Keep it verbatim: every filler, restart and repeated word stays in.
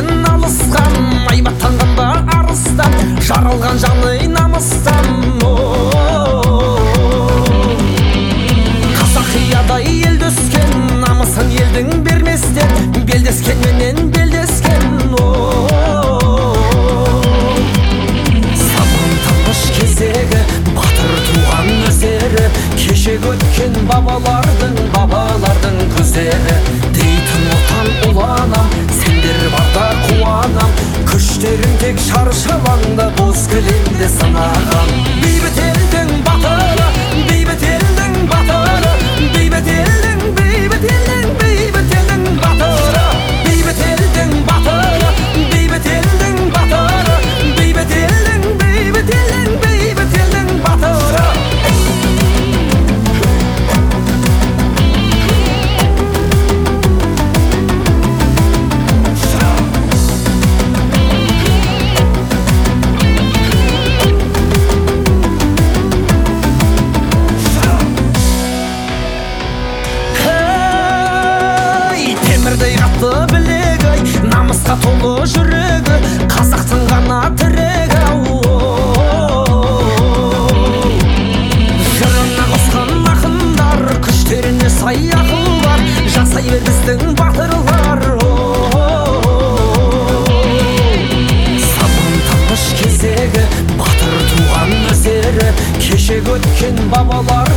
менен алысқан, айбаттанғанда арыстан, жаралған жаны намыстан. Қазақиядай елді өскен, намысын елдің берместен, белдескен менен белдескен. Заман тыныш кезегі, батыр туған өздері, кешегі өткен бабалардың, бабалардың көздері. Дейтін отан ұланам, сендер барда қуанам, күштерің тек шаршалаңда боз кілемде сынаған. Бейбіт елдің батыры, бейбіт елдің батыры, бейбіт елдің, бейбіт елдің, бейбіт елдің батыры, бейбіт елдің батыры, бейбіт елдің батыры, бейбіт елдің, бейбіт елдің, бейбіт елдің батыры. Темірдей қатты білегі, намысқа толы жүрегі, қазақтың ғана тірегі. Жырына қосқан ақындар, күштеріне сай ақылдар, жасай бер біздің батырлар. Заман тыныш кезегі, батыр туған өздері, кешегі өткен бабалар